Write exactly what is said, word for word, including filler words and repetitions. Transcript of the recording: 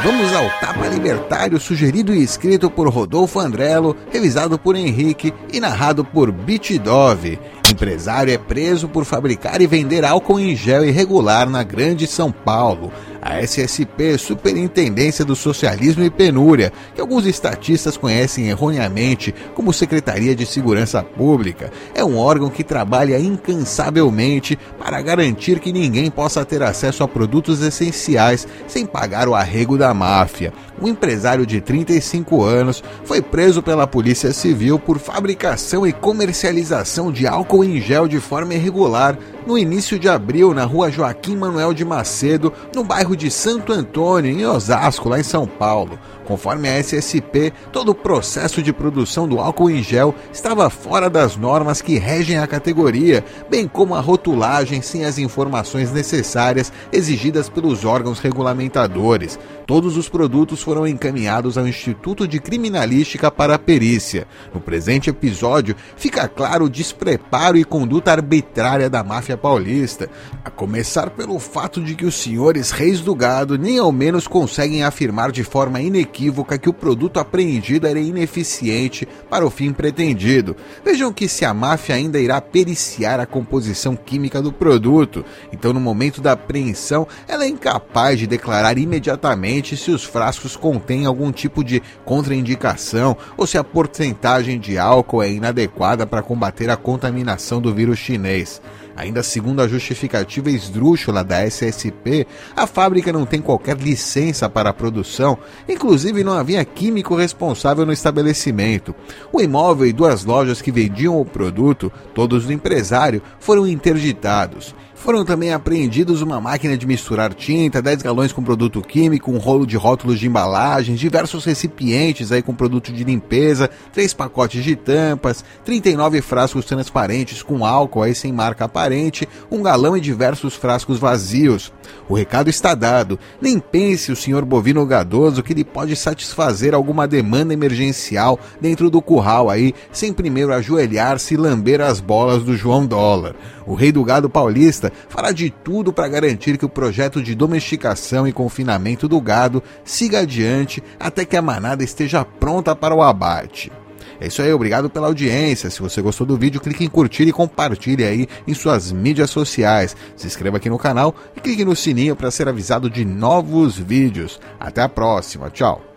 Vamos ao Tapa Libertário, sugerido e escrito por Rodolfo Andrello, revisado por Henrique e narrado por Bitdove. Empresário é preso por fabricar e vender álcool em gel irregular na Grande São Paulo. A S S P, Superintendência do Socialismo e Penúria, que alguns estatistas conhecem erroneamente como Secretaria de Segurança Pública, é um órgão que trabalha incansavelmente para garantir que ninguém possa ter acesso a produtos essenciais sem pagar o arrego da máfia. Um empresário de trinta e cinco anos foi preso pela Polícia Civil por fabricação e comercialização de álcool em gel de forma irregular no início de abril na rua Joaquim Manuel de Macedo, no bairro de Santo Antônio, em Osasco, lá em São Paulo. Conforme a S S P, todo o processo de produção do álcool em gel estava fora das normas que regem a categoria, bem como a rotulagem sem as informações necessárias exigidas pelos órgãos regulamentadores. Todos os produtos foram encaminhados ao Instituto de Criminalística para a perícia. No presente episódio, fica claro o despreparo e conduta arbitrária da máfia paulista, a começar pelo fato de que os senhores reis do gado nem ao menos conseguem afirmar de forma inequívoca que o produto apreendido era ineficiente para o fim pretendido. Vejam que se a máfia ainda irá periciar a composição química do produto, então no momento da apreensão ela é incapaz de declarar imediatamente se os frascos contêm algum tipo de contraindicação ou se a porcentagem de álcool é inadequada para combater a contaminação do vírus chinês. Ainda segundo a justificativa esdrúxula da S S P, a fábrica não tem qualquer licença para a produção, inclusive não havia químico responsável no estabelecimento. O imóvel e duas lojas que vendiam o produto, todos do empresário, foram interditados. Foram também apreendidos uma máquina de misturar tinta, dez galões com produto químico, um rolo de rótulos de embalagens, diversos recipientes aí com produto de limpeza, três pacotes de tampas, trinta e nove frascos transparentes com álcool aí sem marca aparente, um galão e diversos frascos vazios. O recado está dado. Nem pense o senhor Bovino Gadoso que ele pode satisfazer alguma demanda emergencial dentro do curral aí, sem primeiro ajoelhar-se e lamber as bolas do João Dólar. O rei do gado paulista fará de tudo para garantir que o projeto de domesticação e confinamento do gado siga adiante até que a manada esteja pronta para o abate. É isso aí, obrigado pela audiência. Se você gostou do vídeo, clique em curtir e compartilhe aí em suas mídias sociais. Se inscreva aqui no canal e clique no sininho para ser avisado de novos vídeos. Até a próxima, tchau!